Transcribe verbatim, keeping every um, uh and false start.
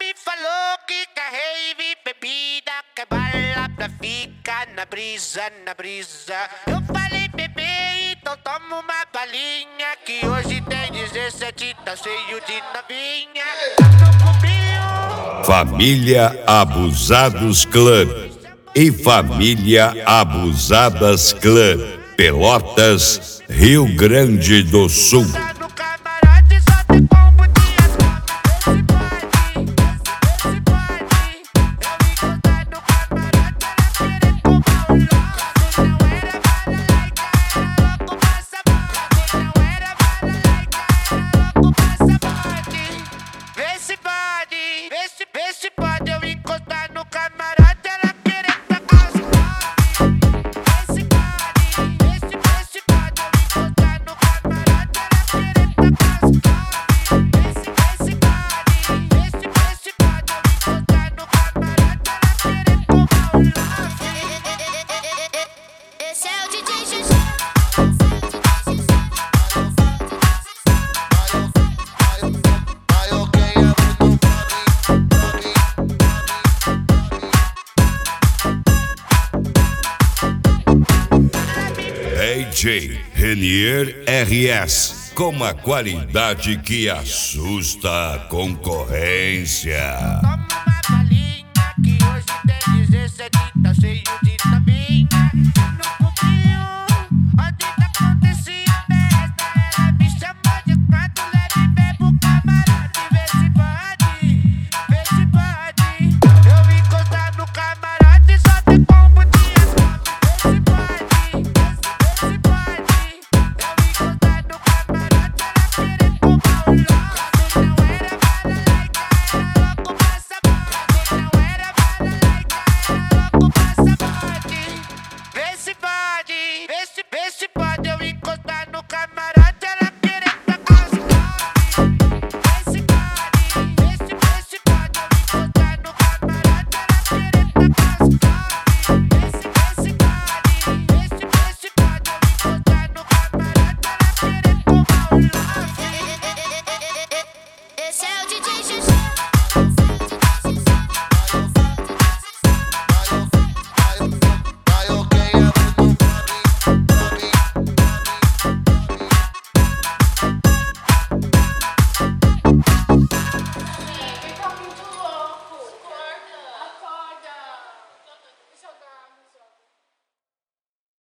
me falou que quer rave, bebida, quer bala pra ficar na brisa, na brisa. Eu falei, bebê, então toma uma balinha, que hoje tem dezessete, tá cheio de novinha. No cubinho. Família Abusados Club e Família Abusadas Club, Pelotas, Rio Grande do Sul. D J Renier R S, com a qualidade que assusta a concorrência. Toma uma balinha, que hoje tem dezessete, tá cheio de novinha.